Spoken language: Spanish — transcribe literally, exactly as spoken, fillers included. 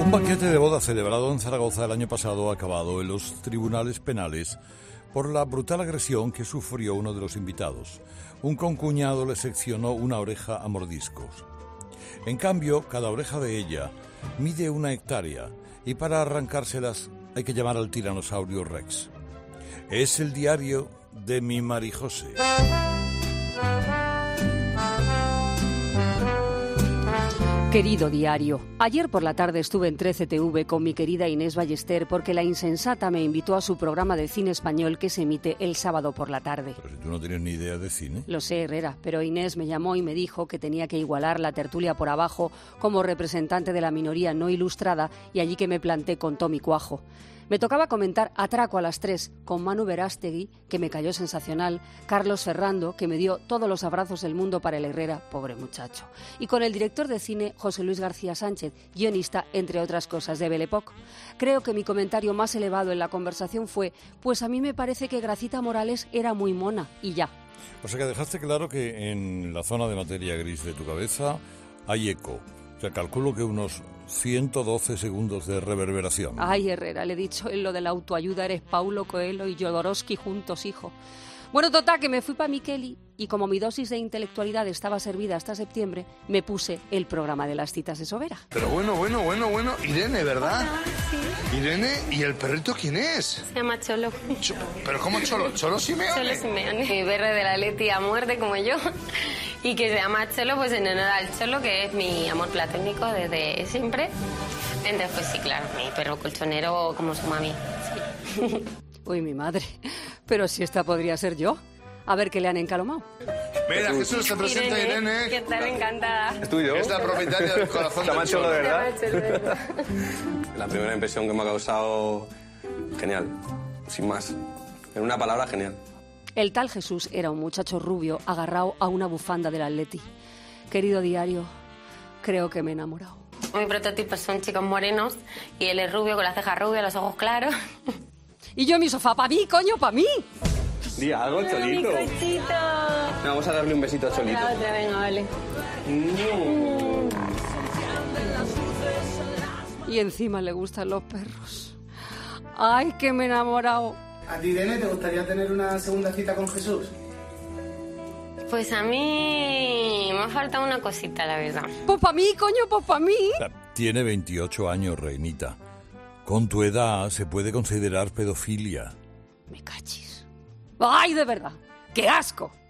Un banquete de boda celebrado en Zaragoza el año pasado ha acabado en los tribunales penales por la brutal agresión que sufrió uno de los invitados. Un concuñado le seccionó una oreja a mordiscos. En cambio, cada oreja de ella mide una hectárea y para arrancárselas hay que llamar al tiranosaurio Rex. Es el diario de mi Marijose. Querido diario, ayer por la tarde estuve en trece T V con mi querida Inés Ballester porque la insensata me invitó a su programa de cine español que se emite el sábado por la tarde. Pero si tú no tienes ni idea de cine. Lo sé, Herrera, pero Inés me llamó y me dijo que tenía que igualar la tertulia por abajo como representante de la minoría no ilustrada y allí que me planté con Tommy Cuajo. Me tocaba comentar Atraco a las tres con Manu Verástegui, que me cayó sensacional, Carlos Ferrando, que me dio todos los abrazos del mundo para el Herrera, pobre muchacho, y con el director de cine José Luis García Sánchez, guionista, entre otras cosas, de Belle Époque. Creo que mi comentario más elevado en la conversación fue, pues a mí me parece que Gracita Morales era muy mona, y ya. O sea que dejaste claro que en la zona de materia gris de tu cabeza hay eco. O sea, calculo que unos ciento doce segundos de reverberación. Ay, Herrera, le he dicho en lo de la autoayuda, eres Paulo Coelho y Jodorowsky juntos, hijo. Bueno, total, que me fui para Miqueli y como mi dosis de intelectualidad estaba servida hasta septiembre, me puse el programa de las citas de Sobera. Pero bueno, bueno, bueno, bueno, Irene, ¿verdad? Hola, sí. Irene, ¿y el perrito quién es? Se llama Cholo. Ch- ¿Pero cómo Cholo? ¿Cholo Simeone? Cholo Simeone. Mi perro de la Leti a muerte como yo. Y que se llama Cholo, pues en honor al Cholo, que es mi amor platónico desde siempre. Entonces, pues sí, claro, mi perro colchonero como su mami. Sí. Uy, mi madre, pero si esta podría ser yo. A ver qué le han encalomado. Mira, Jesús, se presenta Irene. ¿Qué tal? Encantada. ¿Es tuyo? Es la propietaria del corazón ¿Se llama del Cholo Cholo. de verdad? Se llama Cholo, ¿verdad? La primera impresión que me ha causado, genial, sin más. En una palabra, genial. El tal Jesús era un muchacho rubio agarrado a una bufanda del Atleti. Querido diario, creo que me he enamorado. Mi prototipo son chicos morenos y él es rubio con las cejas rubias, los ojos claros. Y yo en mi sofá, ¿para mí, coño, para mí? Di algo, Cholito. Mi cochito. Vamos a darle un besito a Cholito. La otra, venga, vale. Mm. Y encima le gustan los perros. ¡Ay, que me he enamorado! ¿A ti, Irene, te gustaría tener una segunda cita con Jesús? Pues a mí me ha faltado una cosita, la verdad. Pues para mí, coño, pues para mí. Tiene veintiocho años, reinita. Con tu edad se puede considerar pedofilia. Me cachis. ¡Ay, de verdad! ¡Qué asco!